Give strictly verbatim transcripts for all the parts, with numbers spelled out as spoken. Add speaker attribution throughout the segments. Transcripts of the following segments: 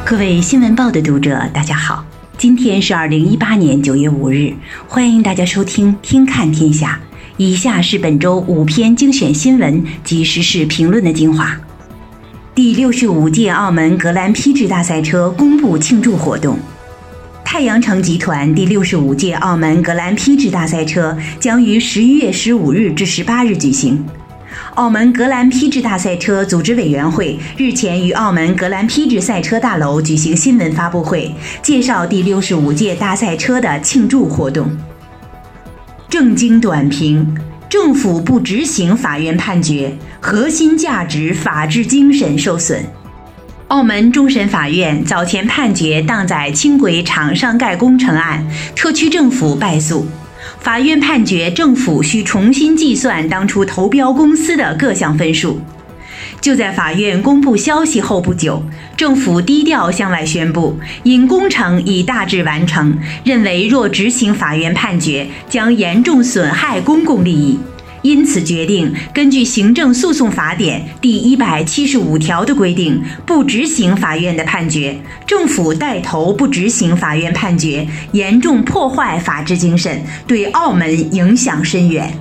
Speaker 1: 各位新闻报的读者，大家好，今天是二零一八年九月五日，欢迎大家收听听看天下。以下是本周五篇精选新闻及时事评论的精华。第六十五届澳门格兰披治大赛车公布庆祝活动。太阳城集团第六十五届澳门格兰披治大赛车将于十一月十五日至十八日举行。澳门格兰披治大赛车组织委员会日前于澳门格兰披治赛车大楼举行新闻发布会，介绍第六十五届大赛车的庆祝活动。正经短评：政府不执行法院判决，核心价值法治精神受损。澳门终审法院早前判决荡载轻轨厂上盖工程案，特区政府败诉。法院判决政府需重新计算当初投标公司的各项分数。就在法院公布消息后不久，政府低调向外宣布，因工程已大致完成，认为若执行法院判决，将严重损害公共利益，因此决定根据行政诉讼法典第一百七十五条的规定，不执行法院的判决。政府带头不执行法院判决，严重破坏法治精神，对澳门影响深远。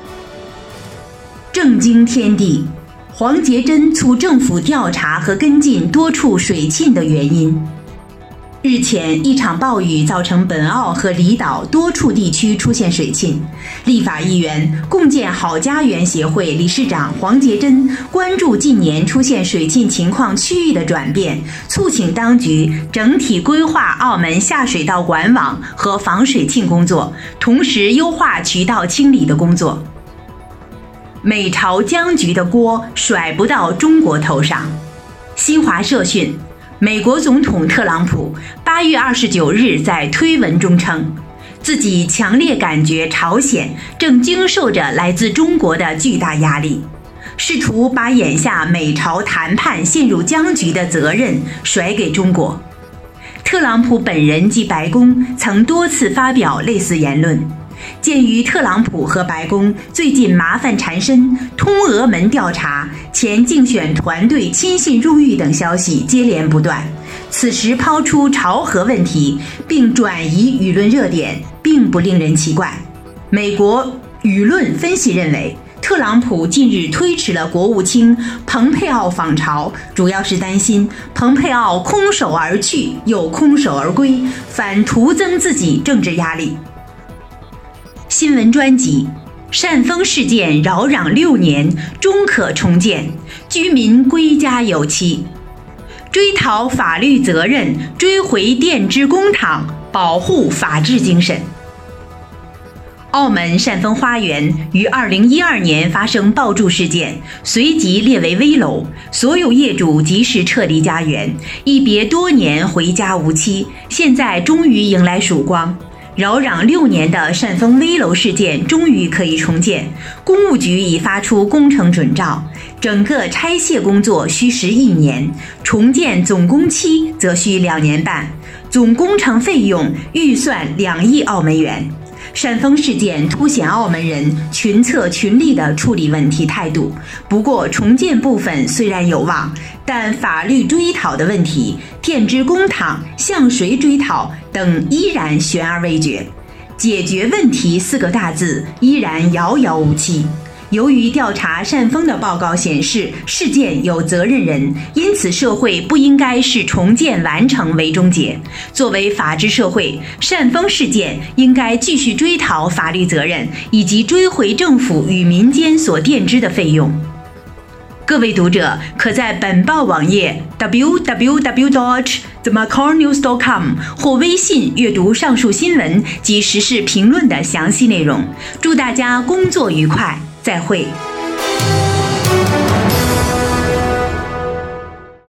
Speaker 1: 政经天地：黄洁珍促政府调查和跟进多处水浸的原因。日前，一场暴雨造成本澳和离岛多处地区出现水浸。立法议员、共建好家园协会理事长黄洁珍关注近年出现水浸情况区域的转变，促请当局整体规划澳门下水道管网和防水浸工作，同时优化渠道清理的工作。美朝僵局的锅甩不到中国头上。新华社讯，美国总统特朗普八月二十九日在推文中称，自己强烈感觉朝鲜正经受着来自中国的巨大压力，试图把眼下美朝谈判陷入僵局的责任甩给中国。特朗普本人及白宫曾多次发表类似言论。鉴于特朗普和白宫最近麻烦缠身、通俄门调查、前竞选团队亲信入狱等消息接连不断，此时抛出朝核问题并转移舆论热点，并不令人奇怪。美国舆论分析认为，特朗普近日推迟了国务卿蓬佩奥访朝，主要是担心蓬佩奥空手而去又空手而归，反徒增自己政治压力。新闻专辑：善丰事件扰攘六年，终可重建，居民归家有期。追讨法律责任，追回电支公帑，保护法治精神。澳门善丰花园于二零一二年发生爆柱事件，随即列为危楼，所有业主及时撤离家园，一别多年，回家无期，现在终于迎来曙光。扰攘六年的善丰危楼事件终于可以重建，公务局已发出工程准照，整个拆卸工作需时一年，重建总工期则需两年半，总工程费用预算两亿澳门元。善丰事件凸显澳门人群策群力的处理问题态度，不过重建部分虽然有望，但法律追讨的问题、电支公帑向谁追讨等依然悬而未决，解决问题四个大字依然遥遥无期。由于调查善丰的报告显示事件有责任人，因此社会不应该视重建完成为终结。作为法治社会，善丰事件应该继续追讨法律责任，以及追回政府与民间所垫支的费用。各位读者可在本报网页 double-u double-u double-u dot the macau news dot com 或微信阅读上述新闻及时事评论的详细内容。祝大家工作愉快，再会。